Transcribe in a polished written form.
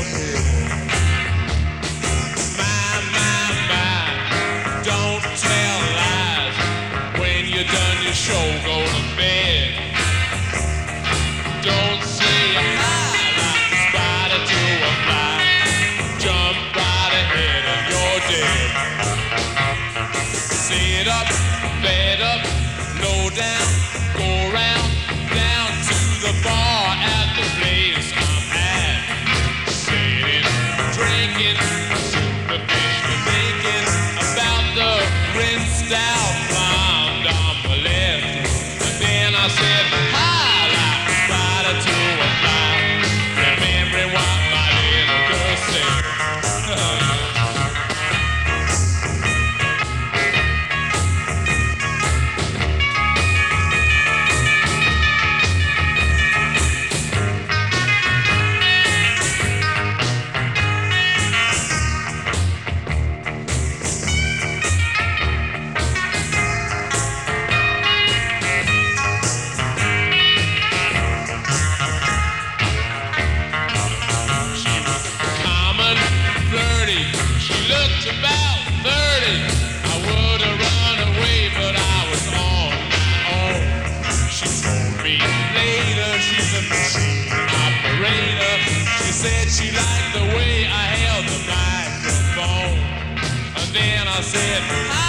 head. My, don't tell lies. When you're done your show, go to bed. Don't say hi like a spider to a fly. Jump right ahead and you're dead. Sit up, bed up, low down, go round, down to the bar at the place I'm at. Sitting, drinking, superficially thinking about the rinsed out blonde on my left. And then I said, hi, like a spider to a fly. Remembering what my little girl said. Looked about 30. I would have run away, but I was on my own. She told me later she's a machine operator. She said she liked the way I held the microphone. And then I said,